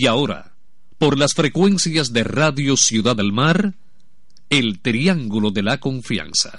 Y ahora, por las frecuencias de Radio Ciudad del Mar, el Triángulo de la Confianza.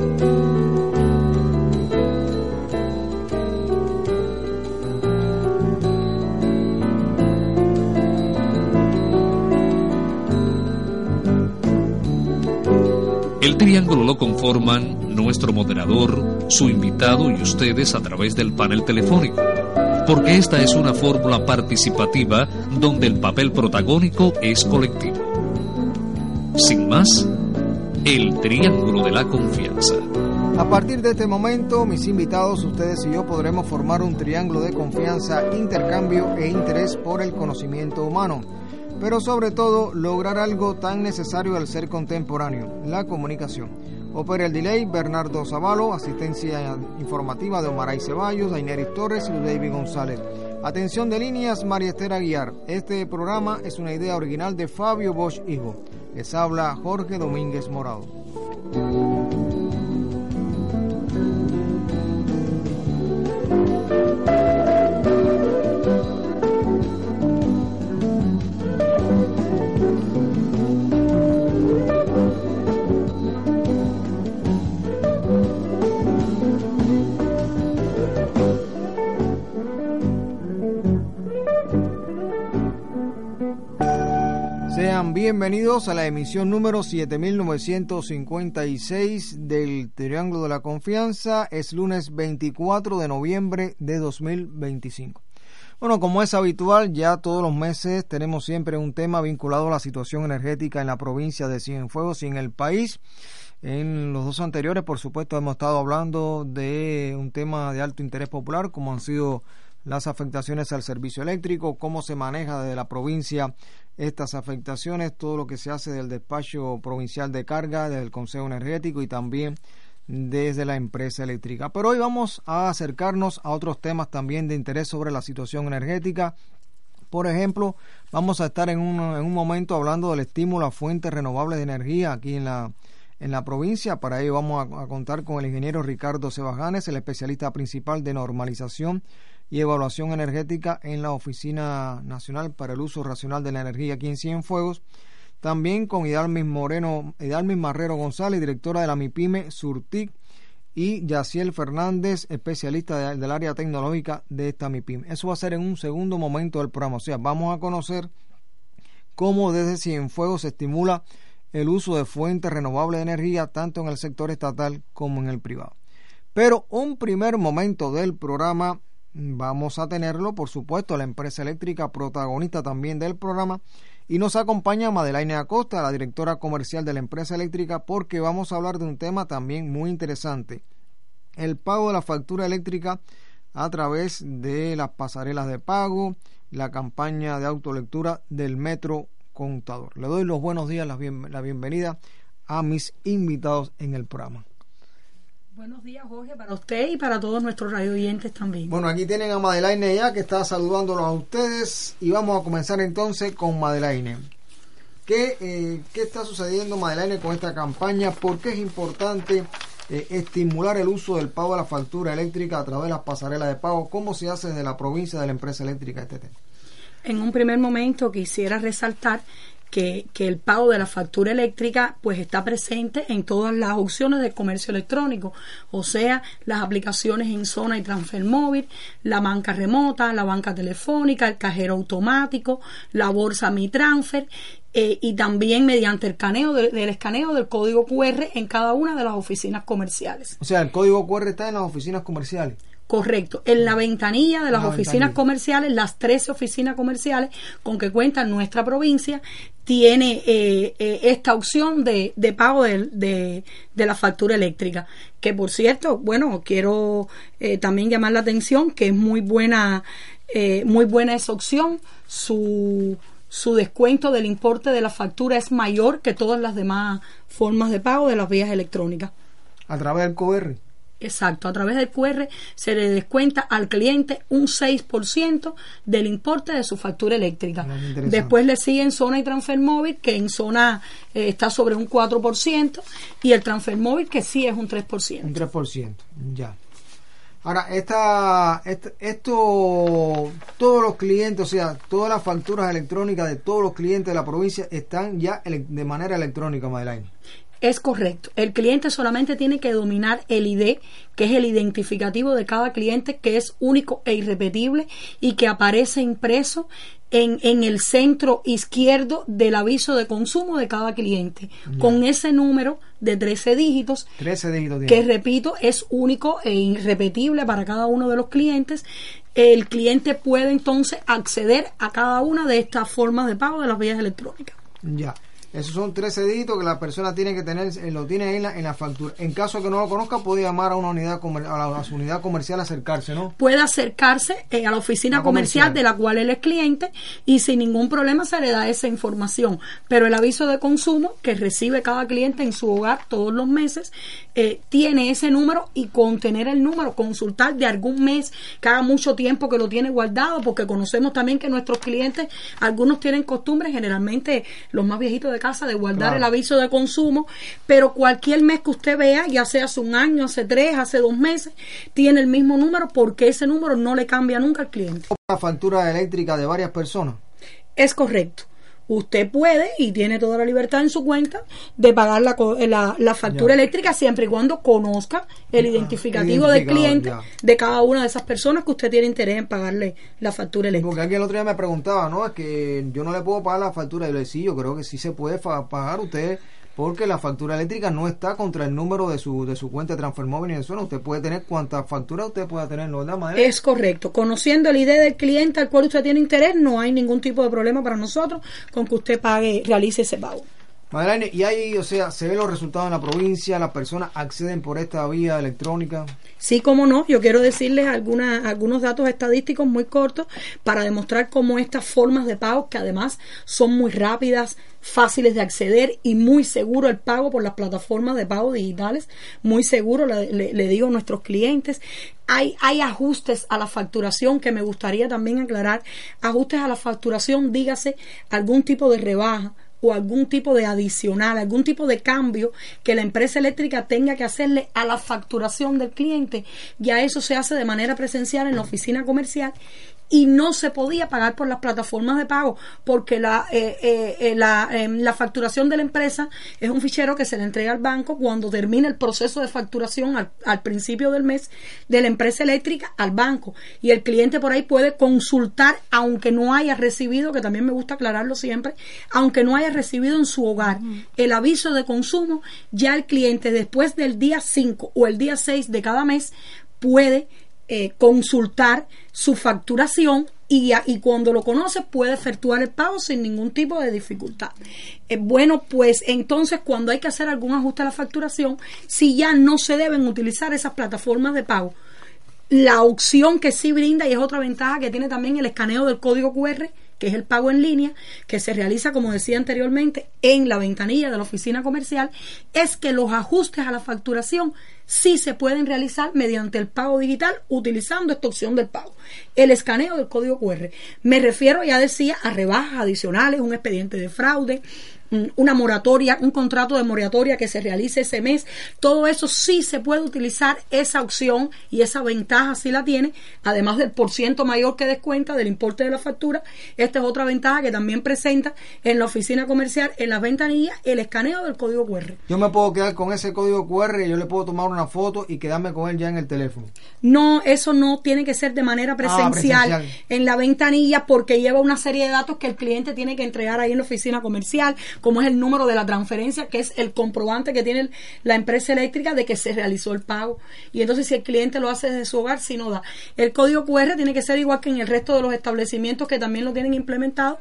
El triángulo lo conforman nuestro moderador, su invitado y ustedes a través del panel telefónico, porque esta es una fórmula participativa donde el papel protagónico es colectivo. Sin más, el Triángulo de la Confianza. A partir de este momento, mis invitados, ustedes y yo podremos formar un triángulo de confianza, intercambio e interés por el conocimiento humano, pero sobre todo lograr algo tan necesario al ser contemporáneo, la comunicación. Opera el delay Bernardo Zavalo, asistencia informativa de Omaray Ceballos, Daineris Torres y David González. Atención de líneas, María Esther Aguiar. Este programa es una idea original de Fabio Bosch Hijo. Les habla Jorge Domínguez Morado. Sean bienvenidos a la emisión número 7956 del Triángulo de la Confianza. Es lunes 24 de noviembre de 2025. Bueno, como es habitual, ya todos los meses tenemos siempre un tema vinculado a la situación energética en la provincia de Cienfuegos y en el país. En los dos anteriores, por supuesto, hemos estado hablando de un tema de alto interés popular, como han sido las afectaciones al servicio eléctrico, cómo se maneja desde la provincia estas afectaciones, todo lo que se hace del despacho provincial de carga, desde el Consejo Energético y también desde la empresa eléctrica. Pero hoy vamos a acercarnos a otros temas también de interés sobre la situación energética. Por ejemplo, vamos a estar en un momento hablando del estímulo a fuentes renovables de energía aquí en la provincia. Para ello vamos a contar con el ingeniero Ricardo Sebajanes, el especialista principal de normalización y evaluación energética en la Oficina Nacional para el Uso Racional de la Energía aquí en Cienfuegos. También con Hidalmis Marrero González, directora de la MIPYME Surtic, y Yaciel Fernández, especialista del área tecnológica de esta MIPYME. Eso va a ser en un segundo momento del programa. O sea, vamos a conocer cómo desde Cienfuegos se estimula el uso de fuentes renovables de energía tanto en el sector estatal como en el privado. Pero un primer momento del programa vamos a tenerlo, por supuesto, la empresa eléctrica, protagonista también del programa, y nos acompaña Madelaine Acosta, la directora comercial de la empresa eléctrica, porque vamos a hablar de un tema también muy interesante: el pago de la factura eléctrica a través de las pasarelas de pago, la campaña de autolectura del Metro Contador. Le doy los buenos días, la bienvenida a mis invitados en el programa. Buenos días, Jorge, para usted y para todos nuestros radio oyentes también. Bueno, aquí tienen a Madelaine ya, que está saludándolos a ustedes, y vamos a comenzar entonces con Madelaine. ¿Qué está sucediendo, Madelaine, con esta campaña? ¿Por qué es importante estimular el uso del pago de la factura eléctrica a través de las pasarelas de pago? ¿Cómo se hace desde la provincia de la empresa eléctrica este tema? En un primer momento quisiera resaltar que el pago de la factura eléctrica pues está presente en todas las opciones de comercio electrónico, o sea, las aplicaciones en zona y transfer móvil, la banca remota, la banca telefónica, el cajero automático, la bolsa Mi Transfer, y también mediante el escaneo del código QR en cada una de las oficinas comerciales. O sea, el código QR está en las oficinas comerciales. Correcto, en la ventanilla de las oficinas comerciales, las 13 oficinas comerciales con que cuenta nuestra provincia, tiene esta opción de pago de la factura eléctrica, que por cierto, bueno, quiero también llamar la atención que es muy buena esa opción. Su descuento del importe de la factura es mayor que todas las demás formas de pago de las vías electrónicas. ¿A través del QR? Exacto, a través del QR se le descuenta al cliente un 6% del importe de su factura eléctrica. Después le sigue en zona y transfer móvil, que en zona está sobre un 4%, y el transfer móvil, que sí es un 3%. Un 3%, ya. Ahora, todos los clientes, o sea, todas las facturas electrónicas de todos los clientes de la provincia están ya de manera electrónica, Madelaine. Es correcto. El cliente solamente tiene que dominar el ID, que es el identificativo de cada cliente, que es único e irrepetible y que aparece impreso en el centro izquierdo del aviso de consumo de cada cliente, con ese número de 13 dígitos, que repito, es único e irrepetible para cada uno de los clientes. El cliente puede entonces acceder a cada una de estas formas de pago de las vías electrónicas. Ya. Esos son 13 dígitos que la persona tiene que tener, lo tiene ahí en la factura. En caso de que no lo conozca, puede llamar a una unidad a su unidad comercial, acercarse, ¿no? Puede acercarse a la oficina comercial de la cual él es cliente y sin ningún problema se le da esa información. Pero el aviso de consumo que recibe cada cliente en su hogar todos los meses tiene ese número, y con tener el número, consultar de algún mes que haga mucho tiempo que lo tiene guardado, porque conocemos también que nuestros clientes, algunos tienen costumbre, generalmente los más viejitos de casa, de guardar el aviso de consumo, pero cualquier mes que usted vea, ya sea hace un año, hace 3, hace 2 meses, tiene el mismo número, porque ese número no le cambia nunca al cliente. ¿La factura eléctrica de varias personas? Es correcto. Usted puede y tiene toda la libertad en su cuenta de pagar la factura eléctrica, siempre y cuando conozca el identificativo del cliente de cada una de esas personas que usted tiene interés en pagarle la factura eléctrica. Porque alguien el otro día me preguntaba, ¿no? Es que yo no le puedo pagar la factura. Y yo le decía, yo creo que sí se puede pagar usted, porque la factura eléctrica no está contra el número de su cuenta de Transfermóvil ni de Suena. Usted puede tener cuantas facturas usted pueda tener, ¿no? Es correcto. Conociendo el ID del cliente al cual usted tiene interés, no hay ningún tipo de problema para nosotros con que usted realice ese pago. Madelaine, y ahí, o sea, se ven los resultados en la provincia, las personas acceden por esta vía electrónica. Sí, cómo no. Yo quiero decirles algunos datos estadísticos muy cortos para demostrar cómo estas formas de pago, que además son muy rápidas, fáciles de acceder y muy seguro el pago por las plataformas de pago digitales, muy seguro, le digo a nuestros clientes. Hay ajustes a la facturación que me gustaría también aclarar. Ajustes a la facturación, dígase algún tipo de rebaja o algún tipo de adicional, algún tipo de cambio que la empresa eléctrica tenga que hacerle a la facturación del cliente. Ya eso se hace de manera presencial en la oficina comercial, y no se podía pagar por las plataformas de pago, porque la facturación de la empresa es un fichero que se le entrega al banco cuando termina el proceso de facturación al principio del mes de la empresa eléctrica al banco, y el cliente por ahí puede consultar, aunque no haya recibido, que también me gusta aclararlo siempre, aunque no haya recibido en su hogar el aviso de consumo, ya el cliente después del día 5 o el día 6 de cada mes puede consultar su facturación y cuando lo conoce puede efectuar el pago sin ningún tipo de dificultad. Bueno, pues entonces cuando hay que hacer algún ajuste a la facturación, si ya no se deben utilizar esas plataformas de pago, la opción que sí brinda, y es otra ventaja que tiene también el escaneo del código QR, que es el pago en línea, que se realiza, como decía anteriormente, en la ventanilla de la oficina comercial, es que los ajustes a la facturación sí se pueden realizar mediante el pago digital utilizando esta opción del pago, el escaneo del código QR. Me refiero, ya decía, a rebajas adicionales, un expediente de fraude, una moratoria, un contrato de moratoria que se realice ese mes. Todo eso sí se puede utilizar, esa opción, y esa ventaja sí la tiene, además del % mayor que descuenta del importe de la factura. Esta es otra ventaja que también presenta en la oficina comercial, en las ventanillas, el escaneo del código QR. Yo me puedo quedar con ese código QR y yo le puedo tomar una foto y quedarme con él ya en el teléfono. No, eso no tiene que ser de manera presencial en la ventanilla, porque lleva una serie de datos que el cliente tiene que entregar ahí en la oficina comercial, como es el número de la transferencia, que es el comprobante que tiene la empresa eléctrica de que se realizó el pago. Y entonces si el cliente lo hace desde su hogar, sí no da. El código QR tiene que ser igual que en el resto de los establecimientos que también lo tienen implementado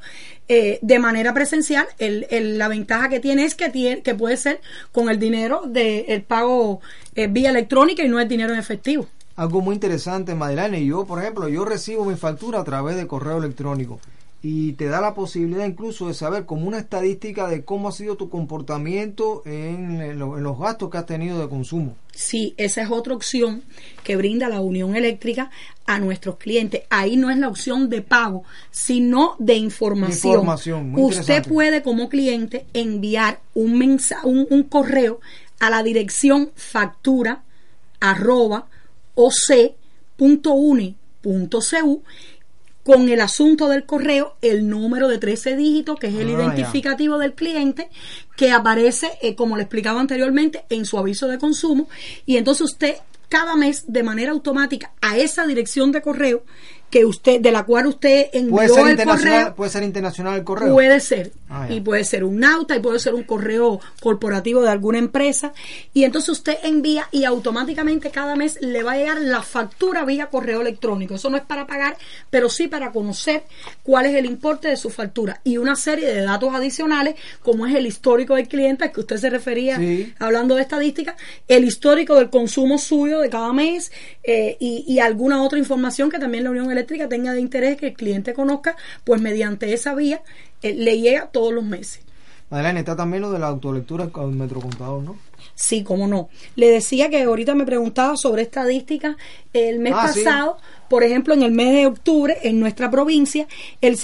de manera presencial. La ventaja que tiene es que puede ser con el dinero del pago vía electrónica y no el dinero en efectivo. Algo muy interesante, Madelaine, yo, por ejemplo, yo recibo mi factura a través de correo electrónico, y te da la posibilidad incluso de saber como una estadística de cómo ha sido tu comportamiento en los gastos que has tenido de consumo. Sí, esa es otra opción que brinda la Unión Eléctrica a nuestros clientes. Ahí no es la opción de pago, sino de información. Usted puede, como cliente, enviar un correo a la dirección factura@oc .uni.cu, con el asunto del correo, el número de 13 dígitos, que es el identificativo del cliente, que aparece, como le explicaba anteriormente, en su aviso de consumo, y entonces usted cada mes, de manera automática, a esa dirección de correo que usted, de la cual usted envió el correo. ¿Puede ser internacional el correo? Puede ser. Y puede ser un nauta, y puede ser un correo corporativo de alguna empresa. Y entonces usted envía, y automáticamente cada mes le va a llegar la factura vía correo electrónico. Eso no es para pagar, pero sí para conocer cuál es el importe de su factura. Y una serie de datos adicionales, como es el histórico del cliente, al que usted se refería, hablando de estadística, el histórico del consumo suyo de cada mes, y alguna otra información que también la Unión Eléctrica tenga de interés que el cliente conozca, pues mediante esa vía le llega todos los meses. Madeleine, está también lo de la autolectura con el metrocontador, ¿no? Sí, cómo no. Le decía que ahorita me preguntaba sobre estadísticas. El mes pasado, por ejemplo, en el mes de octubre, en nuestra provincia, el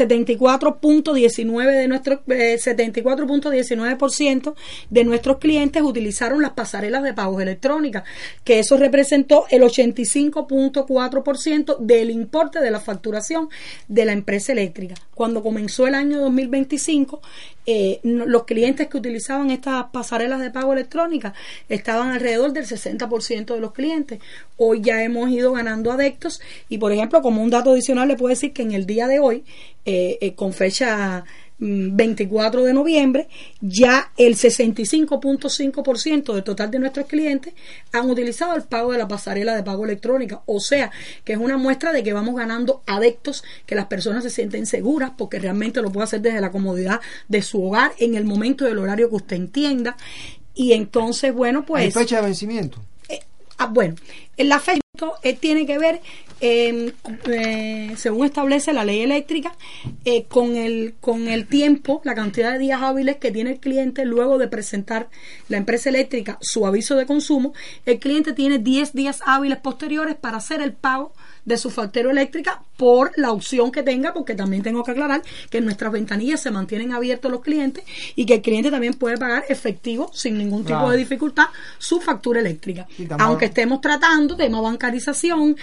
74.19% de nuestros clientes utilizaron las pasarelas de pagos electrónicas, que eso representó el 85.4% del importe de la facturación de la empresa eléctrica. Cuando comenzó el año 2025, los clientes que utilizaban estas pasarelas de pago electrónicas estaban alrededor del 60% de los clientes. Hoy ya hemos ido ganando adeptos, y por ejemplo, como un dato adicional, le puedo decir que en el día de hoy, con fecha 24 de noviembre, ya el 65.5% del total de nuestros clientes han utilizado el pago de la pasarela de pago electrónica. O sea, que es una muestra de que vamos ganando adeptos, que las personas se sienten seguras porque realmente lo puede hacer desde la comodidad de su hogar, en el momento del horario que usted entienda. Y entonces, bueno, pues... ¿Hay fecha de vencimiento? Bueno, la fecha tiene que ver, según establece la ley eléctrica, con el tiempo, la cantidad de días hábiles que tiene el cliente luego de presentar la empresa eléctrica su aviso de consumo. El cliente tiene 10 días hábiles posteriores para hacer el pago de su factura eléctrica por la opción que tenga, porque también tengo que aclarar que en nuestras ventanillas se mantienen abiertos los clientes y que el cliente también puede pagar efectivo sin ningún tipo de dificultad su factura eléctrica. Aunque estemos tratando tema bancarización,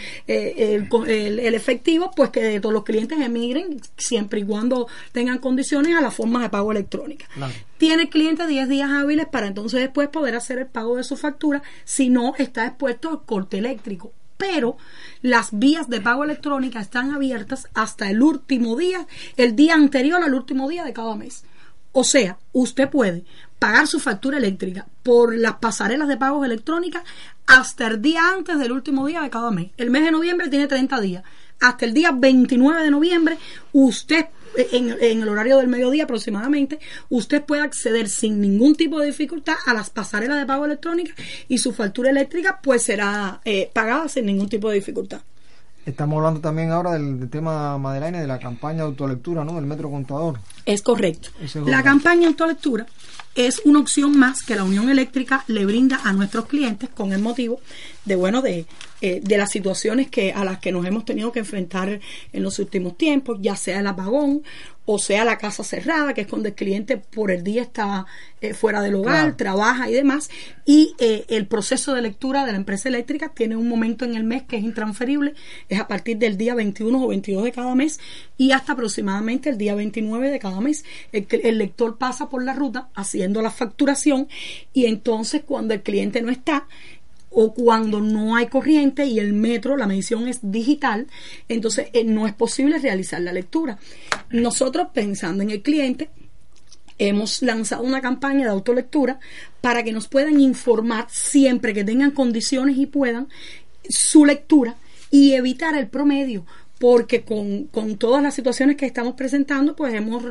el efectivo, pues que todos los clientes emigren siempre y cuando tengan condiciones a las formas de pago electrónica. Tiene el cliente 10 días hábiles para entonces después poder hacer el pago de su factura, si no está expuesto al corte eléctrico. Pero las vías de pago electrónica están abiertas hasta el último día, el día anterior al último día de cada mes. O sea, usted puede pagar su factura eléctrica por las pasarelas de pagos electrónicas hasta el día antes del último día de cada mes. El mes de noviembre tiene 30 días. Hasta el día 29 de noviembre, usted, en el horario del mediodía aproximadamente, usted puede acceder sin ningún tipo de dificultad a las pasarelas de pago electrónica, y su factura eléctrica pues será pagada sin ningún tipo de dificultad. Estamos hablando también ahora del tema, Madeleine, de la campaña de autolectura, ¿no? Del metrocontador. Es correcto. La campaña de autolectura es una opción más que la Unión Eléctrica le brinda a nuestros clientes con el motivo de las situaciones a las que nos hemos tenido que enfrentar en los últimos tiempos, ya sea el apagón o sea la casa cerrada, que es cuando el cliente por el día está fuera del hogar, trabaja y demás, y el proceso de lectura de la empresa eléctrica tiene un momento en el mes que es intransferible, es a partir del día 21 o 22 de cada mes y hasta aproximadamente el día 29 de cada mes. El lector pasa por la ruta haciendo la facturación, y entonces cuando el cliente no está, o cuando no hay corriente y el metro, la medición es digital, entonces no es posible realizar la lectura. Nosotros, pensando en el cliente, hemos lanzado una campaña de autolectura para que nos puedan informar siempre que tengan condiciones y puedan su lectura, y evitar el promedio, porque con todas las situaciones que estamos presentando, pues nos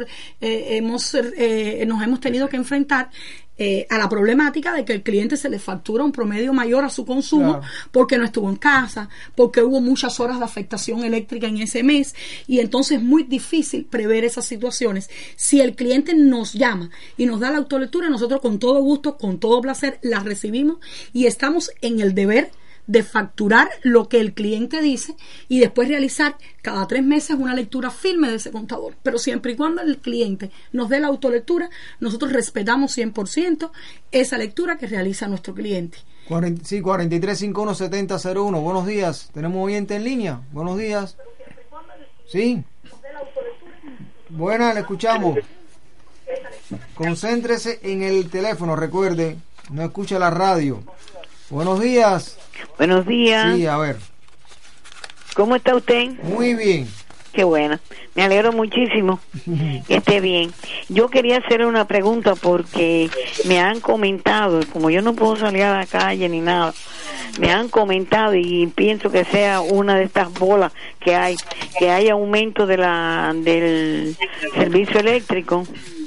hemos tenido que enfrentar a la problemática de que el cliente se le factura un promedio mayor a su consumo, porque no estuvo en casa, porque hubo muchas horas de afectación eléctrica en ese mes, y entonces es muy difícil prever esas situaciones. Si el cliente nos llama y nos da la autolectura, nosotros con todo gusto, con todo placer, la recibimos, y estamos en el deber de facturar lo que el cliente dice y después realizar cada 3 meses una lectura firme de ese contador. Pero siempre y cuando el cliente nos dé la autolectura, nosotros respetamos 100% esa lectura que realiza nuestro cliente. Sí, 4351-7001. Buenos días. ¿Tenemos oyente en línea? Buenos días. Sí. Buenas, le escuchamos. Concéntrese en el teléfono, recuerde, no escucha la radio. Buenos días. Buenos días. Sí, a ver. ¿Cómo está usted? Muy bien. Qué bueno. Me alegro muchísimo que esté bien. Yo quería hacer una pregunta porque me han comentado, como yo no puedo salir a la calle ni nada, me han comentado y pienso que sea una de estas bolas que hay aumento del servicio eléctrico.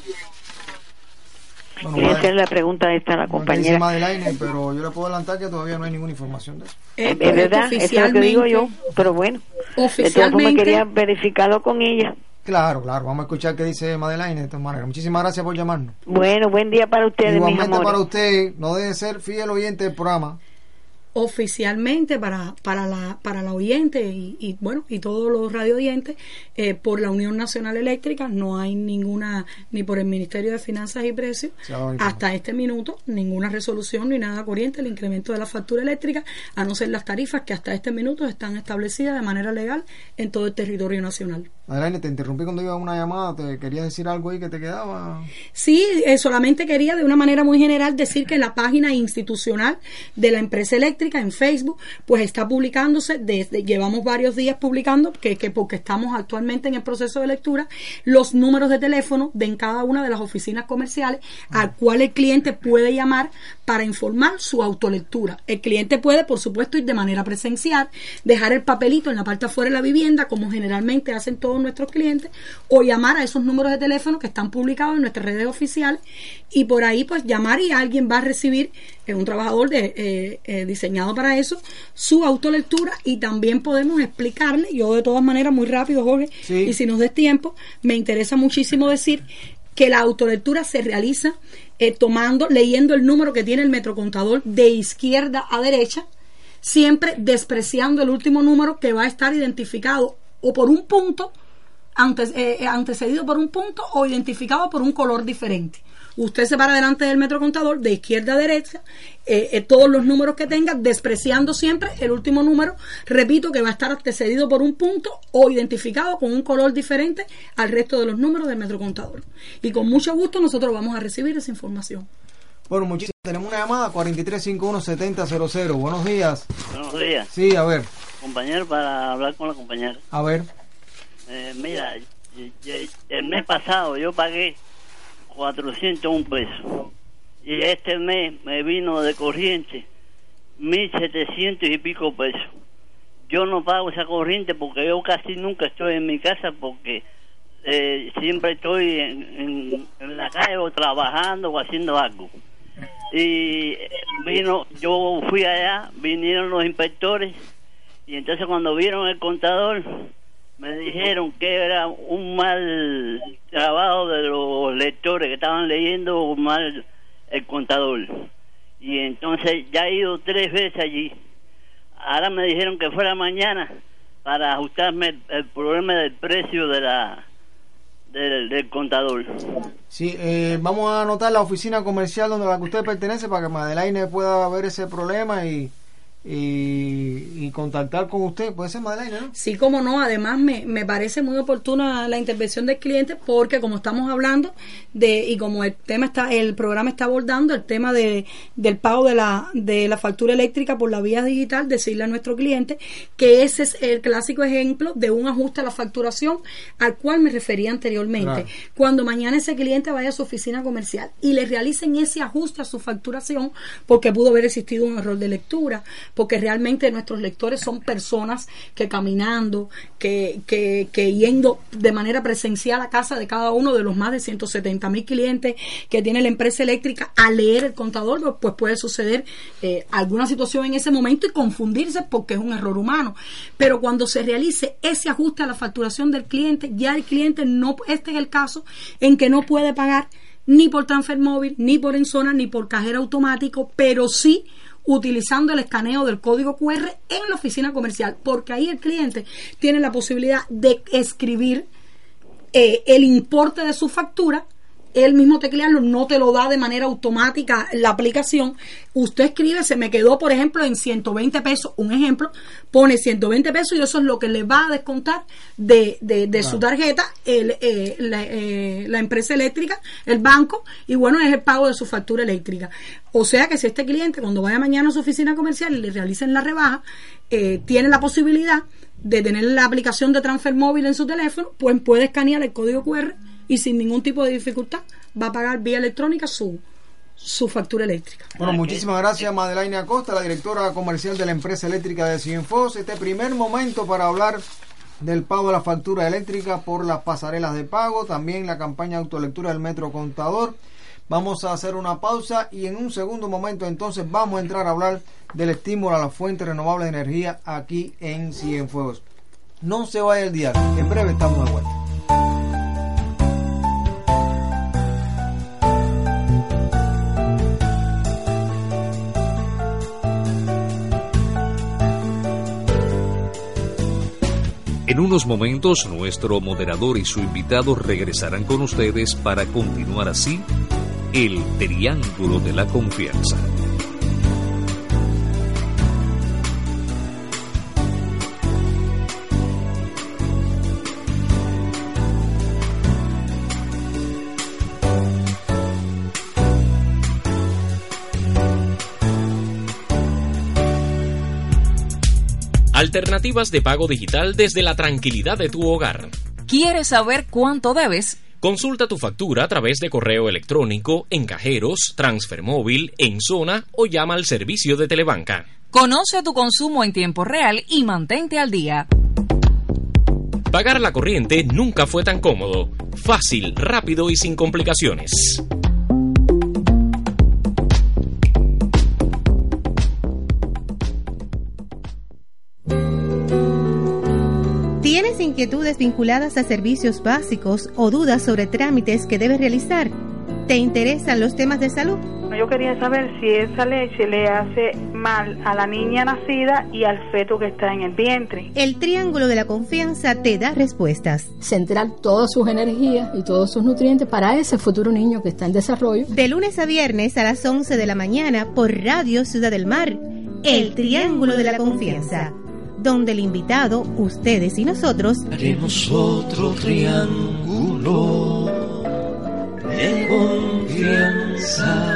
Bueno, Quería hacer la pregunta esta a la compañera. Pero yo le puedo adelantar que todavía no hay ninguna información de eso. Es verdad, eso es lo que digo yo, pero bueno, de todas formas quería verificarlo con ella. Claro, vamos a escuchar qué dice Madeleine de todas maneras. Muchísimas gracias por llamarnos. Bueno, buen día para ustedes, mis amores. Igualmente para usted, no deje de ser fiel oyente del programa. Oficialmente para la oyente y bueno, y todos los radio oyentes, por la Unión Nacional Eléctrica no hay ninguna, ni por el Ministerio de Finanzas y Precios, hasta este minuto, ninguna resolución ni nada corriente el incremento de la factura eléctrica, a no ser las tarifas que hasta este minuto están establecidas de manera legal en todo el territorio nacional. Adelante, te interrumpí cuando iba a una llamada, ¿te querías decir algo ahí que te quedaba? Sí, solamente quería de una manera muy general decir que en la página institucional de la empresa eléctrica en Facebook, pues está publicándose llevamos varios días publicando porque estamos actualmente en el proceso de lectura, los números de teléfono de en cada una de las oficinas comerciales al cual el cliente puede llamar para informar su autolectura. El cliente puede, por supuesto, ir de manera presencial, dejar el papelito en la parte afuera de la vivienda, como generalmente hacen todos nuestros clientes, o llamar a esos números de teléfono que están publicados en nuestras redes oficiales, y por ahí pues llamar y alguien va a recibir, un trabajador diseñado para eso, su autolectura, y también podemos explicarle, yo de todas maneras muy rápido, Jorge, sí. Y si nos des tiempo, me interesa muchísimo decir que la autolectura se realiza leyendo el número que tiene el metrocontador de izquierda a derecha, siempre despreciando el último número que va a estar identificado o por un punto, antecedido por un punto o identificado por un color diferente. Usted se para delante del metrocontador de izquierda a derecha, todos los números que tenga, despreciando siempre el último número, repito, que va a estar antecedido por un punto o identificado con un color diferente al resto de los números del metrocontador. Y con mucho gusto nosotros vamos a recibir esa información. Bueno, muchísimas. Tenemos una llamada, 4351-7000. Buenos días. Buenos días. Sí, a ver. Compañero, para hablar con la compañera. A ver. Mira, el mes pasado yo pagué 401 pesos y este mes me vino de corriente 1.700 y pico pesos. Yo no pago esa corriente porque yo casi nunca estoy en mi casa porque siempre estoy en la calle o trabajando o haciendo algo. Y yo fui allá, vinieron los inspectores y entonces cuando vieron el contador me dijeron que era un mal trabajo de los lectores que estaban leyendo mal el contador. Y entonces ya he ido 3 veces allí. Ahora me dijeron que fuera mañana para ajustarme el problema del precio del contador. Sí, vamos a anotar la oficina comercial donde la que usted pertenece para que Madeleine pueda ver ese problema y contactar con usted. ¿Puede ser, Madeleine, no? Sí, como no. Además me parece muy oportuna la intervención del cliente porque como estamos hablando y como el programa está abordando el tema del pago de la factura eléctrica por la vía digital, decirle a nuestro cliente que ese es el clásico ejemplo de un ajuste a la facturación al cual me refería anteriormente. Claro. Cuando mañana ese cliente vaya a su oficina comercial y le realicen ese ajuste a su facturación porque pudo haber existido un error de lectura, porque realmente nuestros lectores son personas que caminando, que yendo de manera presencial a casa de cada uno de los más de 170,000 clientes que tiene la empresa eléctrica a leer el contador, pues puede suceder alguna situación en ese momento y confundirse porque es un error humano. Pero cuando se realice ese ajuste a la facturación del cliente, ya el cliente este es el caso en que no puede pagar ni por transfer móvil, ni por en zona, ni por cajero automático, pero sí utilizando el escaneo del código QR en la oficina comercial, porque ahí el cliente tiene la posibilidad de escribir el importe de su factura él mismo teclearlo, no te lo da de manera automática la aplicación. Usted escribe, se me quedó por ejemplo en 120 pesos, un ejemplo, pone 120 pesos y eso es lo que le va a descontar de su tarjeta la empresa eléctrica, el banco, y bueno, es el pago de su factura eléctrica. O sea que si este cliente cuando vaya mañana a su oficina comercial y le realicen la rebaja, tiene la posibilidad de tener la aplicación de transfer móvil en su teléfono, pues puede escanear el código QR y sin ningún tipo de dificultad va a pagar vía electrónica su factura eléctrica. Bueno, muchísimas gracias Madelaine Acosta, la directora comercial de la empresa eléctrica de Cienfuegos. Este primer momento para hablar del pago de la factura eléctrica por las pasarelas de pago, también la campaña de autolectura del Metro Contador. Vamos a hacer una pausa y en un segundo momento entonces vamos a entrar a hablar del estímulo a las fuentes renovables de energía aquí en Cienfuegos. No se vaya el diario, en breve estamos de vuelta. En unos momentos, nuestro moderador y su invitado regresarán con ustedes para continuar así el Triángulo de la Confianza. Alternativas de pago digital desde la tranquilidad de tu hogar. ¿Quieres saber cuánto debes? Consulta tu factura a través de correo electrónico, en cajeros, transfer móvil, en zona o llama al servicio de Telebanca. Conoce tu consumo en tiempo real y mantente al día. Pagar la corriente nunca fue tan cómodo, fácil, rápido y sin complicaciones. ¿Tienes inquietudes vinculadas a servicios básicos o dudas sobre trámites que debes realizar? ¿Te interesan los temas de salud? Yo quería saber si esa leche le hace mal a la niña nacida y al feto que está en el vientre. El Triángulo de la Confianza te da respuestas. Centrar todas sus energías y todos sus nutrientes para ese futuro niño que está en desarrollo. De lunes a viernes a las 11 de la mañana por Radio Ciudad del Mar. El Triángulo de la Confianza, donde el invitado, ustedes y nosotros, haremos otro triángulo de confianza.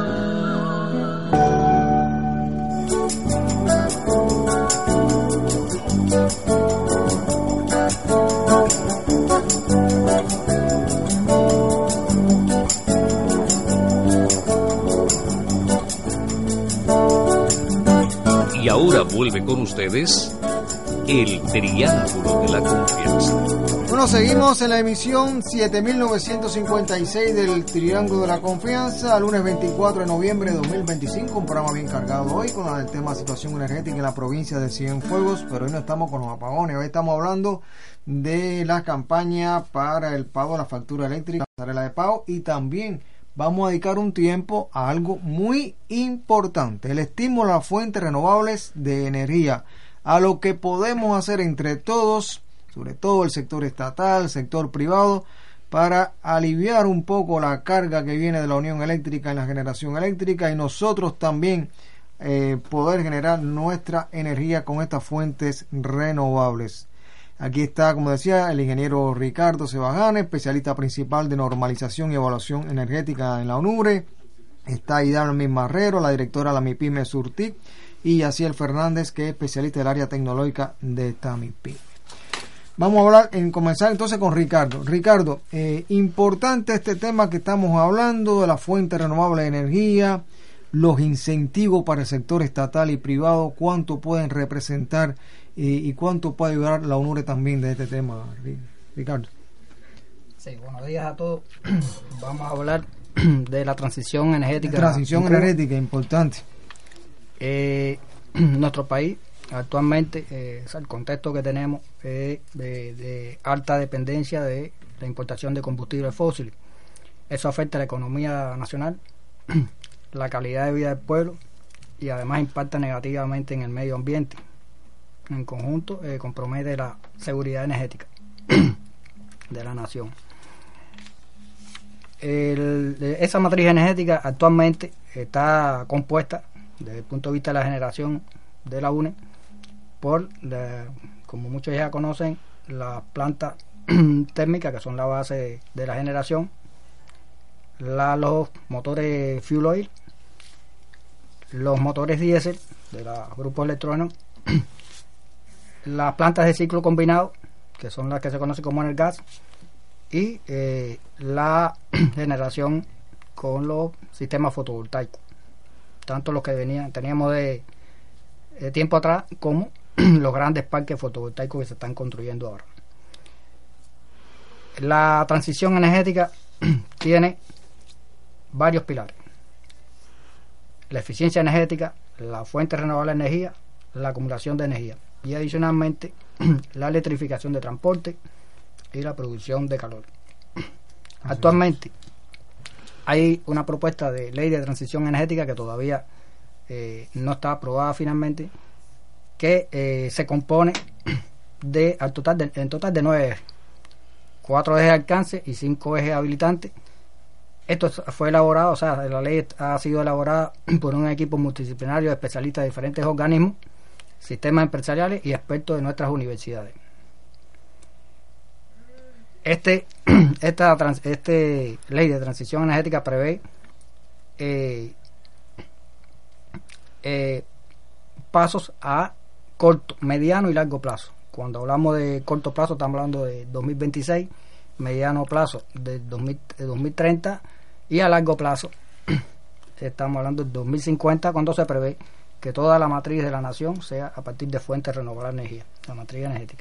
Y ahora vuelve con ustedes el Triángulo de la Confianza. Bueno, seguimos en la emisión 7956 del Triángulo de la Confianza, lunes 24 de noviembre de 2025, un programa bien cargado hoy con el tema de situación energética en la provincia de Cienfuegos, pero hoy no estamos con los apagones, hoy estamos hablando de la campaña para el pago de la factura eléctrica, la pasarela de pago, y también vamos a dedicar un tiempo a algo muy importante, el estímulo a las fuentes renovables de energía, a lo que podemos hacer entre todos, sobre todo el sector estatal, el sector privado, para aliviar un poco la carga que viene de la Unión Eléctrica en la generación eléctrica y nosotros también poder generar nuestra energía con estas fuentes renovables. Aquí está, como decía, el ingeniero Ricardo Sebajane, especialista principal de normalización y evaluación energética en la ONURE. Está Hidalmi Marrero, la directora de la MIPYME Surtic, y Yaciel Fernández, que es especialista del área tecnológica de esta MIPYME. Vamos a hablar, comenzar entonces con Ricardo. Ricardo, importante este tema que estamos hablando de la fuente renovable de energía, los incentivos para el sector estatal y privado, cuánto pueden representar y cuánto puede ayudar la ONURE también de este tema, Ricardo. Sí, buenos días a todos. Vamos a hablar de la transición energética. Transición energética, importante. Nuestro país actualmente, el contexto que tenemos es de alta dependencia de la importación de combustibles fósiles. Eso afecta a la economía nacional, la calidad de vida del pueblo y además impacta negativamente en el medio ambiente. En conjunto, compromete la seguridad energética de la nación. esa matriz energética actualmente está compuesta, desde el punto de vista de la generación de la UNE, por, como muchos ya conocen, las plantas térmicas, que son la base de la generación, los motores fuel oil, los motores diésel de los grupos electrónicos, las plantas de ciclo combinado, que son las que se conocen como el gas, y la generación con los sistemas fotovoltaicos, tanto los que teníamos de tiempo atrás como los grandes parques fotovoltaicos que se están construyendo ahora. La transición energética tiene varios pilares: la eficiencia energética, la fuente renovable de energía, la acumulación de energía y adicionalmente la electrificación de transporte y la producción de calor. Actualmente hay una propuesta de ley de transición energética que todavía no está aprobada finalmente, que se compone en total de 9 ejes, 4 ejes de alcance y 5 ejes habilitantes. Esto fue elaborado, o sea, la ley ha sido elaborada por un equipo multidisciplinario de especialistas de diferentes organismos, sistemas empresariales y expertos de nuestras universidades. Esta ley de transición energética prevé pasos a corto, mediano y largo plazo. Cuando hablamos de corto plazo estamos hablando de 2026, mediano plazo de 2030 y a largo plazo estamos hablando de 2050, cuando se prevé que toda la matriz de la nación sea a partir de fuentes renovables de energía, la matriz energética.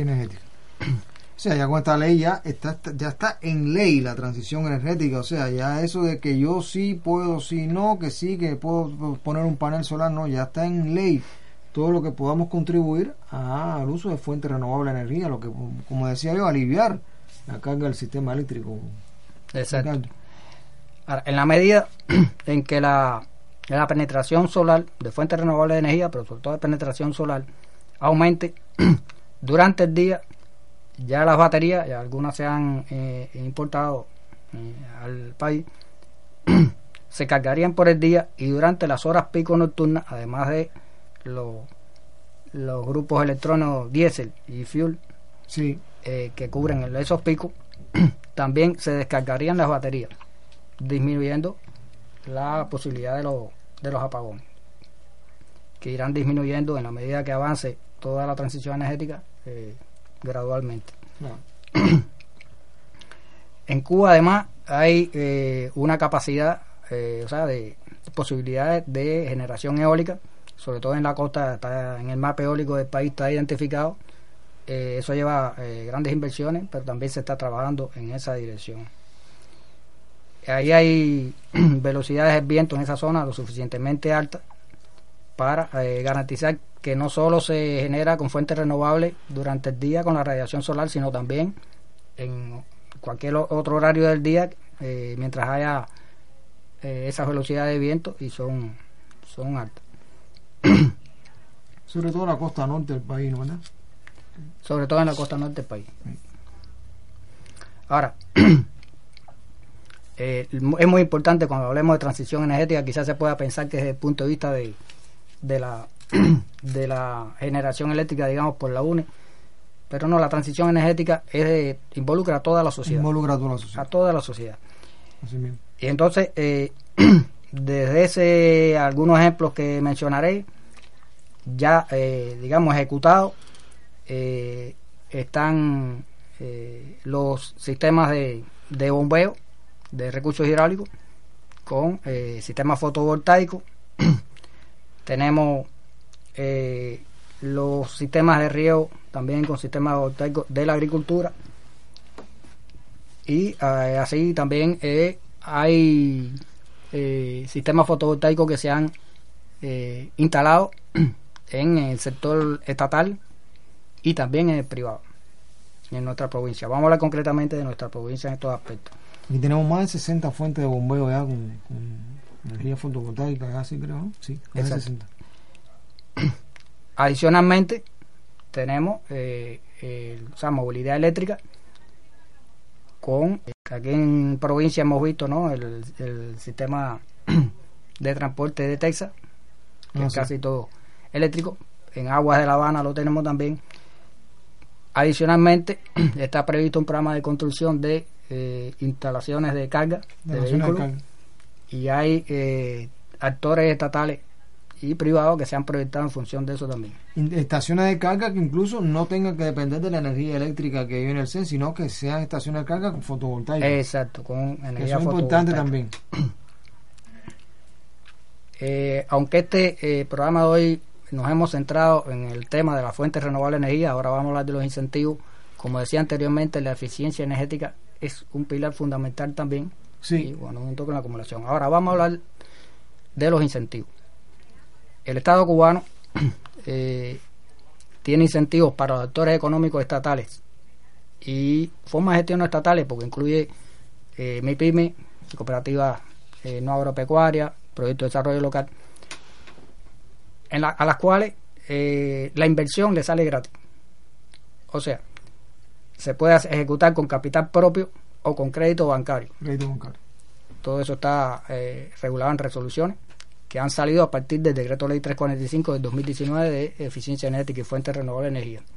O sea, ya con esta ley ya está en ley la transición energética. O sea, ya eso de que yo sí puedo, sí no, que sí, que puedo poner un panel solar, no, ya está en ley todo lo que podamos contribuir al uso de fuentes renovables de energía, lo que, como decía yo, aliviar la carga del sistema eléctrico. Exacto. Ahora, en la medida en que la penetración solar de fuentes renovables de energía, pero sobre todo de penetración solar, aumente durante el día, ya las baterías, ya algunas se han importado al país, se cargarían por el día y durante las horas pico nocturnas, además de los grupos electrónicos diésel y fuel, sí, que cubren esos picos, también se descargarían las baterías, disminuyendo la posibilidad de los apagones, que irán disminuyendo en la medida que avance toda la transición energética gradualmente. En Cuba además hay una capacidad de posibilidades de generación eólica, sobre todo en la costa. En el mapa eólico del país está identificado. Eso lleva grandes inversiones, pero también se está trabajando en esa dirección. Ahí hay velocidades del viento en esa zona lo suficientemente altas para garantizar que no solo se genera con fuentes renovables durante el día con la radiación solar, sino también en cualquier otro horario del día, mientras haya esas velocidades de viento y son altas. Sobre todo en la costa norte del país, ¿no? ¿Verdad? Sobre todo en la costa norte del país. Ahora, es muy importante cuando hablemos de transición energética, quizás se pueda pensar que desde el punto de vista de la generación eléctrica, digamos, por la UNE, pero no, la transición energética involucra a toda la sociedad. A toda la sociedad. Así mismo. Y entonces, desde algunos ejemplos que mencionaré, ya, digamos, ejecutados, están los sistemas de bombeo de recursos hidráulicos con sistemas fotovoltaicos. Tenemos los sistemas de riego también con sistemas fotovoltaicos de la agricultura, y así también hay sistemas fotovoltaicos que se han instalado en el sector estatal y también en el privado en nuestra provincia. Vamos a hablar concretamente de nuestra provincia en estos aspectos. Y tenemos más de 60 fuentes de bombeo ya con energía fotovoltaica, así creo, ¿no? Sí, más de 60. Adicionalmente tenemos movilidad eléctrica con aquí en provincia hemos visto, ¿no?, el sistema de transporte de Texas, que es casi todo eléctrico. En Aguas de La Habana lo tenemos también. Adicionalmente, está previsto un programa de construcción de instalaciones de carga de vehículos, y hay actores estatales y privados que se han proyectado en función de eso también. Estaciones de carga que incluso no tengan que depender de la energía eléctrica que hay en el CEN, sino que sean estaciones de carga con fotovoltaica. Exacto, con energía eso es importante también. Aunque este programa de hoy nos hemos centrado en el tema de las fuentes renovables de energía, ahora vamos a hablar de los incentivos. Como decía anteriormente, la eficiencia energética es un pilar fundamental también, y bueno, junto con la acumulación. Ahora vamos a hablar de los incentivos. El Estado cubano tiene incentivos para los actores económicos estatales y formas de gestión no estatales, porque incluye MIPYME, cooperativas no agropecuarias, proyectos de desarrollo local, a las cuales la inversión le sale gratis. O sea, se puede ejecutar con capital propio o con crédito bancario. Todo eso está regulado en resoluciones que han salido a partir del decreto ley 345 del 2019 de eficiencia energética y fuentes renovables de energía.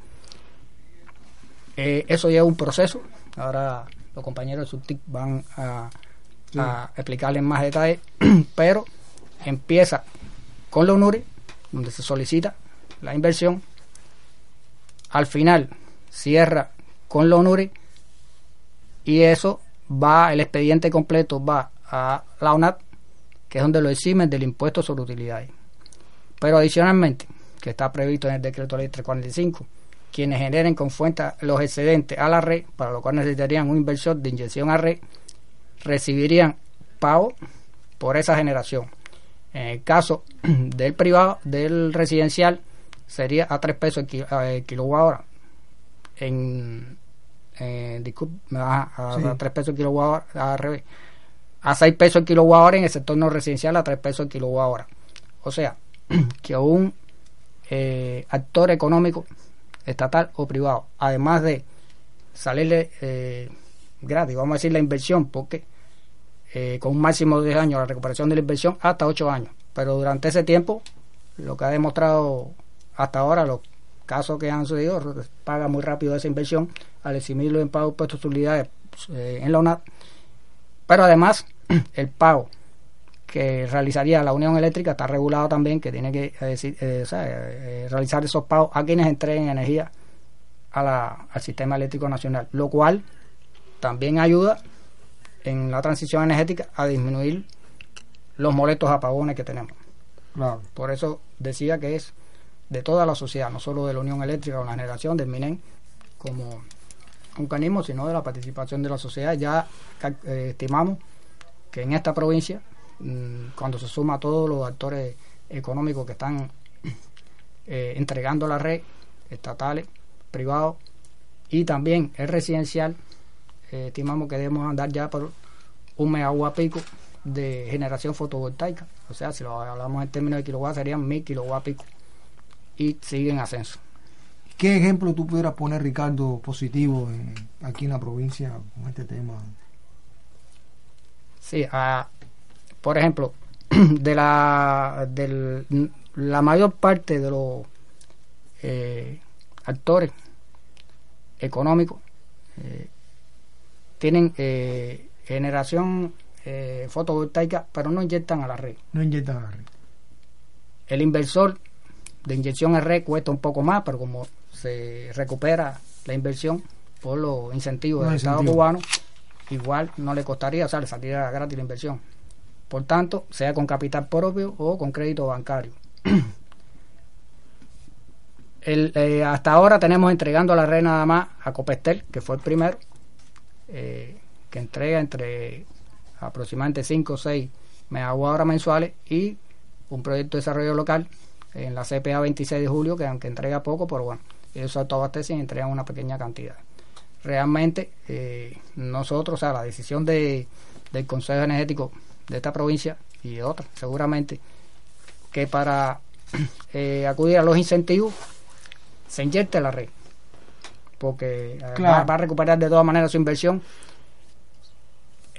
Eso lleva un proceso. Ahora los compañeros de SUTIC van a explicarles en más detalle, pero empieza con la ONURI, donde se solicita la inversión. Al final cierra con la ONURI, y eso va, el expediente completo va a la ONAT, que es donde lo eximen del impuesto sobre utilidades. Pero adicionalmente, que está previsto en el decreto ley 345, quienes generen con fuente los excedentes a la red, para lo cual necesitarían un inversor de inyección a red, recibirían pago por esa generación. En el caso del privado, del residencial, sería a 3 pesos el kilowatt hora. A 3 pesos el kilowatt hora, al revés. A 6 pesos el kilowatt hora en el sector no residencial, a 3 pesos el kilowatt hora. O sea, que un actor económico, estatal o privado, además de salirle gratis, vamos a decir la inversión, porque con un máximo de 10 años la recuperación de la inversión, hasta 8 años, pero durante ese tiempo, lo que ha demostrado hasta ahora, los casos que han sucedido, paga muy rápido esa inversión al eximirlo en pago de impuestos de utilidades en la ONAT. Pero además, el pago que realizaría la Unión Eléctrica está regulado también, que tiene que realizar esos pagos a quienes entreguen energía al sistema eléctrico nacional, lo cual también ayuda en la transición energética a disminuir los molestos apagones que tenemos. Claro. Por eso decía que es de toda la sociedad, no solo de la Unión Eléctrica o la generación del MINEN como un mecanismo, sino de la participación de la sociedad. Ya estimamos que en esta provincia, cuando se suma a todos los actores económicos que están entregando la red, estatales, privados y también el residencial, estimamos que debemos andar ya por 1 megawatt pico de generación fotovoltaica. O sea, si lo hablamos en términos de kilowatts, serían 1000 kilowatt pico, y sigue en ascenso. ¿Qué ejemplo tú pudieras poner, Ricardo, positivo aquí en la provincia con este tema? Sí, por ejemplo, de la mayor parte de los actores económicos tienen generación fotovoltaica, pero no inyectan a la red. El inversor de inyección a red cuesta un poco más, pero como se recupera la inversión por los incentivos del Estado cubano, igual no le costaría, o sea, le saldría gratis la inversión. Por tanto, sea con capital propio o con crédito bancario. Hasta ahora tenemos entregando a la red nada más a Copestel, que fue el primero, que entrega entre aproximadamente 5 o 6 megawatt-horas mensuales, y un proyecto de desarrollo local en la CPA 26 de julio, que aunque entrega poco, pero bueno, ellos se autoabastecen y entregan una pequeña cantidad. Realmente nosotros, o sea, la decisión del Consejo Energético de esta provincia y de otras, seguramente, que para acudir a los incentivos se inyecte la red, porque va a recuperar de todas maneras su inversión,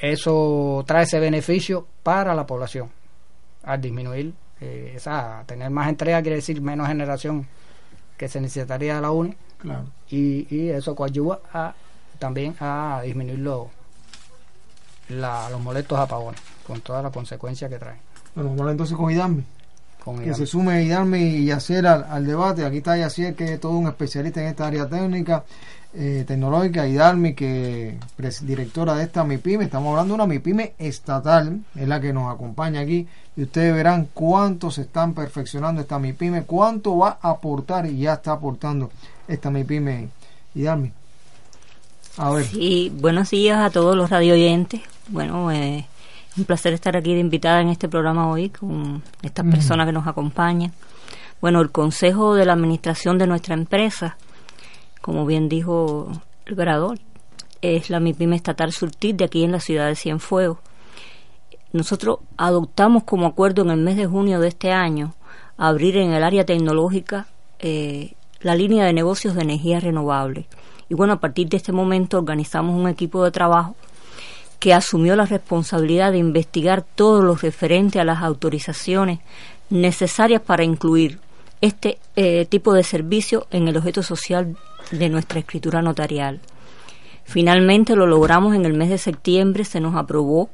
eso trae ese beneficio para la población. Al disminuir, tener más entrega quiere decir menos generación que se necesitaría de la UNE. Claro. Y eso coadyuva también a disminuir los molestos apagones, con todas las consecuencias que traen. Bueno, vamos entonces con Idalmi. Que se sume Idalmi y Yacier al debate. Aquí está Yacier, que es todo un especialista en esta área técnica, tecnológica. Idalmi, que es directora de esta MIPYME. Estamos hablando de una MIPYME estatal, es la que nos acompaña aquí. Y ustedes verán cuánto se están perfeccionando esta MIPYME, cuánto va a aportar y ya está aportando esta MIPYME. Idalmi. A ver. Sí, buenos días a todos los radio oyentes. Bueno, un placer estar aquí de invitada en este programa hoy con estas personas que nos acompañan. Bueno, el consejo de la administración de nuestra empresa, como bien dijo el vereador, es la MIPYME estatal Surtit de aquí en la ciudad de Cienfuegos. Nosotros adoptamos como acuerdo en el mes de junio de este año abrir en el área tecnológica la línea de negocios de energía renovable. Y bueno, a partir de este momento organizamos un equipo de trabajo que asumió la responsabilidad de investigar todo lo referente a las autorizaciones necesarias para incluir este tipo de servicio en el objeto social de nuestra escritura notarial. Finalmente lo logramos en el mes de septiembre, se nos aprobó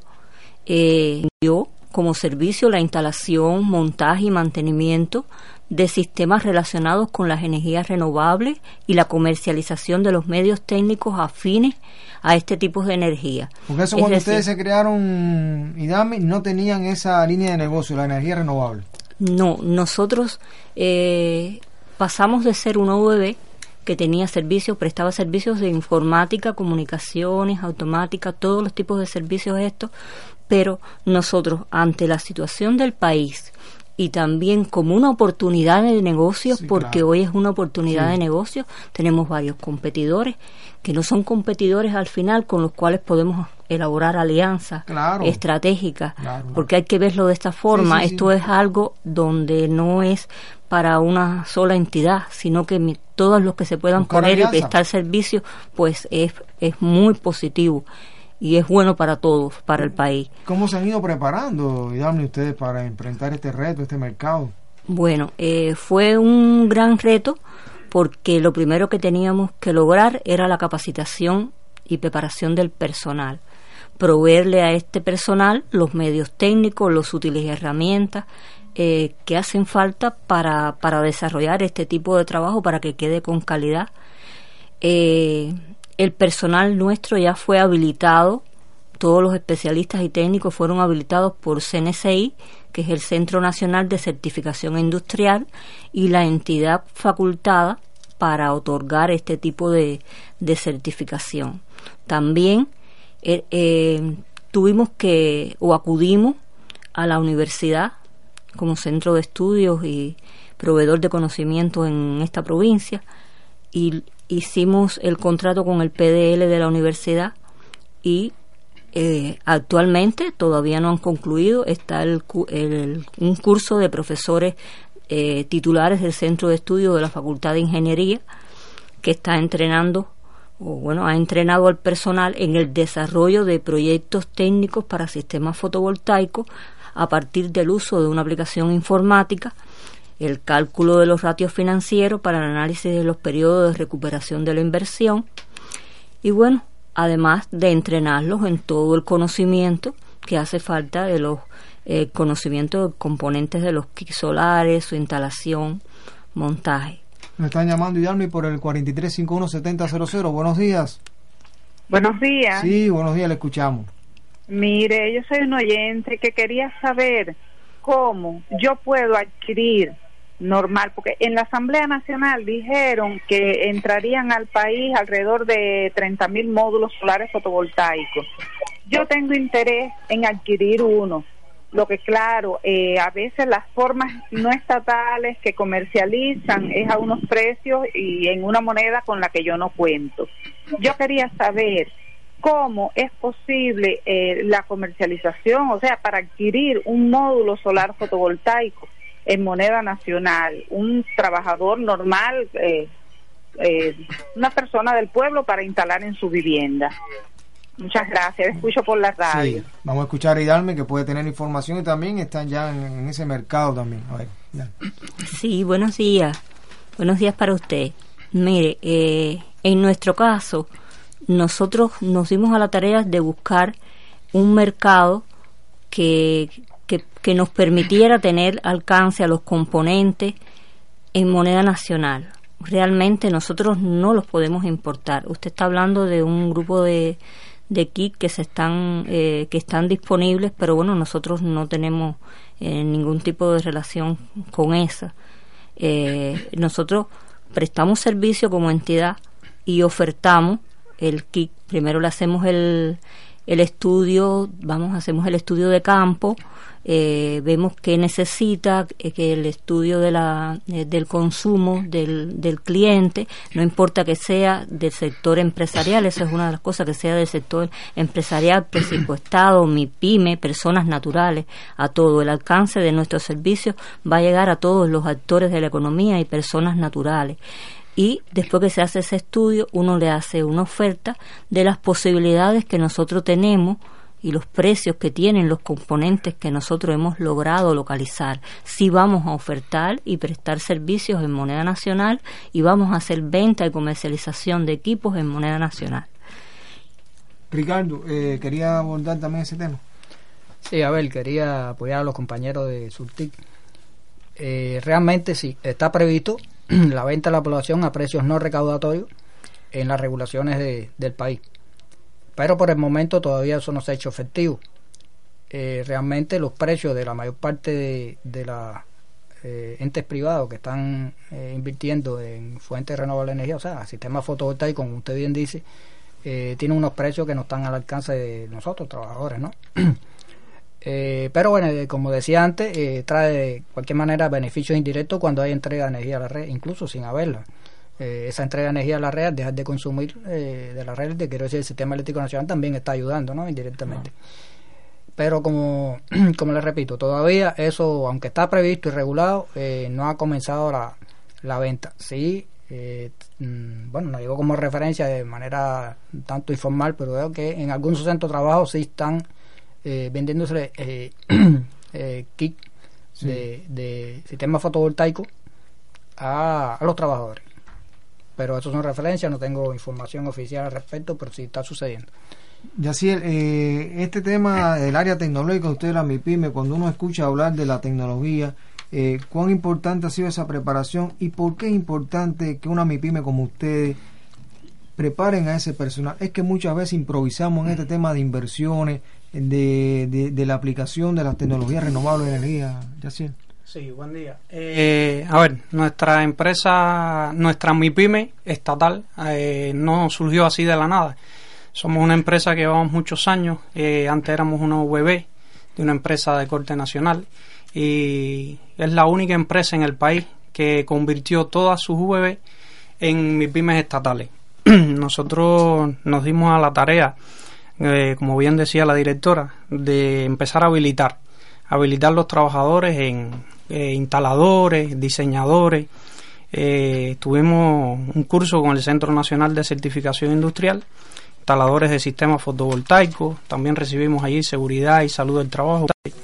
como servicio la instalación, montaje y mantenimiento de sistemas relacionados con las energías renovables y la comercialización de los medios técnicos afines a este tipo de energía. Porque eso, cuando ustedes se crearon Idalmi, no tenían esa línea de negocio, la energía renovable. No, nosotros pasamos de ser una OEB que tenía servicios, prestaba servicios de informática, comunicaciones, automática, todos los tipos de servicios estos, pero nosotros, ante la situación del país y también como una oportunidad de negocios, porque hoy es una oportunidad de negocios, tenemos varios competidores que no son competidores al final, con los cuales podemos elaborar alianzas estratégicas, porque hay que verlo de esta forma. Esto es algo donde no es para una sola entidad, sino que todos los que se puedan poner y prestar servicio, pues es muy positivo y es bueno para todos, para el país. ¿Cómo se han ido preparando, Idalmi, ustedes para enfrentar este reto, este mercado? Bueno, fue un gran reto, porque lo primero que teníamos que lograr era la capacitación y preparación del personal, proveerle a este personal los medios técnicos, los útiles y herramientas que hacen falta para desarrollar este tipo de trabajo, para que quede con calidad. El personal nuestro ya fue habilitado, todos los especialistas y técnicos fueron habilitados por CNCI, que es el Centro Nacional de Certificación Industrial, y la entidad facultada para otorgar este tipo de certificación. También acudimos a la universidad como centro de estudios y proveedor de conocimiento en esta provincia, y hicimos el contrato con el PDL de la universidad, y actualmente todavía no han concluido. Está un curso de profesores titulares del centro de estudio de la Facultad de Ingeniería, que está entrenando, ha entrenado al personal en el desarrollo de proyectos técnicos para sistemas fotovoltaicos a partir del uso de una aplicación informática, el cálculo de los ratios financieros para el análisis de los periodos de recuperación de la inversión, y bueno, además de entrenarlos en todo el conocimiento que hace falta de los conocimientos de componentes de los kits solares, su instalación, montaje. Me están llamando, Idalmi, por el 4351-7000. Buenos días. Buenos días. Sí, buenos días, le escuchamos. Mire, yo soy un oyente que quería saber cómo yo puedo adquirir normal, porque en la Asamblea Nacional dijeron que entrarían al país alrededor de 30,000 módulos solares fotovoltaicos. Yo tengo interés en adquirir uno, lo que claro, a veces las formas no estatales que comercializan es a unos precios y en una moneda con la que yo no cuento. Yo quería saber cómo es posible la comercialización, o sea, para adquirir un módulo solar fotovoltaico en moneda nacional, un trabajador normal, una persona del pueblo, para instalar en su vivienda. Muchas gracias, escucho por la radio. Sí, vamos a escuchar a Idalme, que puede tener información y también están ya en ese mercado también. A ver, sí, buenos días para usted. Mire, en nuestro caso, nosotros nos dimos a la tarea de buscar un mercado que nos permitiera tener alcance a los componentes en moneda nacional. Realmente nosotros no los podemos importar. Usted está hablando de un grupo de kits que están disponibles, pero bueno, nosotros no tenemos ningún tipo de relación con esa. Nosotros prestamos servicio como entidad y ofertamos el kit. Primero le hacemos el estudio, hacemos el estudio de campo, vemos qué necesita, que el estudio del consumo del cliente, no importa que sea del sector empresarial, eso es una de las cosas, que sea del sector empresarial, presupuestado, MIPYME, personas naturales, a todo. El alcance de nuestros servicios va a llegar a todos los actores de la economía y personas naturales. Y después que se hace ese estudio, uno le hace una oferta de las posibilidades que nosotros tenemos y los precios que tienen los componentes que nosotros hemos logrado localizar. Si vamos a ofertar y prestar servicios en moneda nacional y vamos a hacer venta y comercialización de equipos en moneda nacional. Ricardo, quería abordar también ese tema. Sí, a ver, quería apoyar a los compañeros de Surtic. Realmente sí, está previsto la venta a la población a precios no recaudatorios en las regulaciones del país, pero por el momento todavía eso no se ha hecho efectivo. Realmente los precios de la mayor parte de los entes privados que están invirtiendo en fuentes renovables de energía, o sea, sistemas fotovoltaicos, como usted bien dice, tienen unos precios que no están al alcance de nosotros, trabajadores, ¿no? Pero bueno, como decía antes, trae de cualquier manera beneficios indirectos cuando hay entrega de energía a la red, incluso sin haberla. Esa entrega de energía a la red, dejar de consumir de la red, quiero decir, el sistema eléctrico nacional también está ayudando, ¿no? Indirectamente. Pero como les repito, todavía eso, aunque está previsto y regulado, no ha comenzado la venta. Sí, bueno, nos llegó como referencia de manera tanto informal, pero veo que en algunos centros de trabajo sí están vendiéndose kit de sistema fotovoltaico a los trabajadores, pero eso son referencias, no tengo información oficial al respecto, pero sí está sucediendo. Yaciel, este tema del área tecnológica, usted la MIPYME, cuando uno escucha hablar de la tecnología, ¿cuán importante ha sido esa preparación y por qué es importante que una MIPYME como ustedes preparen a ese personal? Es que muchas veces improvisamos en este tema de inversiones, de la aplicación de las tecnologías renovables de energía. Yaciel. Sí, buen día. A ver, nuestra empresa, nuestra MIPYME estatal, no surgió así de la nada. Somos una empresa que llevamos muchos años. Antes éramos una UVB de una empresa de corte nacional y es la única empresa en el país que convirtió todas sus UVB en MIPYMEs estatales. Nosotros nos dimos a la tarea, como bien decía la directora, de empezar a habilitar los trabajadores en instaladores, diseñadores. Tuvimos un curso con el Centro Nacional de Certificación Industrial, instaladores de sistemas fotovoltaicos. También recibimos allí seguridad y salud del trabajo,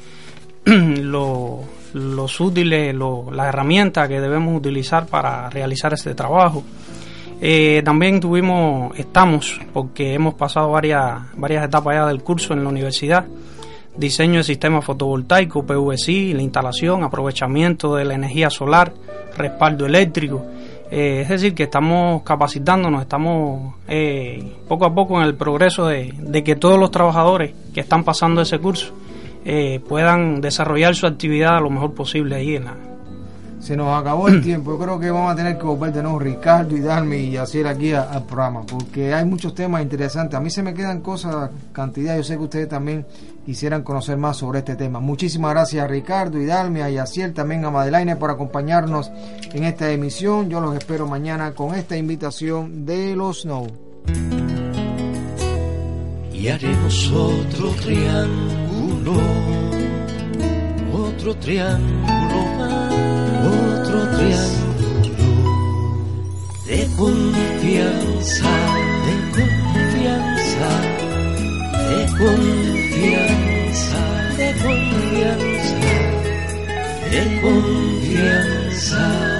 los útiles, las herramientas que debemos utilizar para realizar este trabajo. También estamos, porque hemos pasado varias etapas ya del curso en la universidad, diseño de sistemas fotovoltaicos, PVC, la instalación, aprovechamiento de la energía solar, respaldo eléctrico. Es decir, que estamos capacitándonos, estamos poco a poco en el progreso de que todos los trabajadores que están pasando ese curso puedan desarrollar su actividad lo mejor posible ahí en la... Se nos acabó el tiempo. Yo creo que vamos a tener que volver de nuevo Ricardo y Idalme y hacer aquí al programa, porque hay muchos temas interesantes. A mí se me quedan cosas, cantidad. Yo sé que ustedes también quisieran conocer más sobre este tema. Muchísimas gracias a Ricardo, Idalme, a Yaciel, también a Madelaine por acompañarnos en esta emisión. Yo los espero mañana con esta invitación de los Snow. Y haremos otro triángulo más. Otro triángulo de confianza, de confianza, de confianza.